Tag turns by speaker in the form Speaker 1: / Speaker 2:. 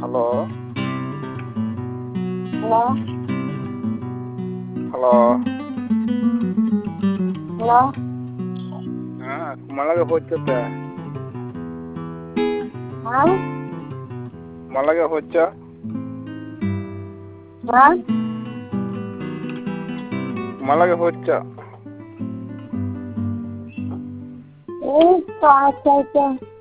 Speaker 1: hello
Speaker 2: hello
Speaker 1: hello
Speaker 2: hello
Speaker 1: ಹಾಂ ಮಳೆಗೆ ಹೊಚ್ಚುತ್ತೆ
Speaker 2: ಹಾಂ
Speaker 1: ಮಳೆಗೆ ಹೊಚ್ಚ
Speaker 2: ಹಾಂ
Speaker 1: ಮಳೆಗೆ ಹೊಚ್ಚ
Speaker 2: ಏನು ಸ್ಟಾರ್ಟ್ ಆಯ್ತು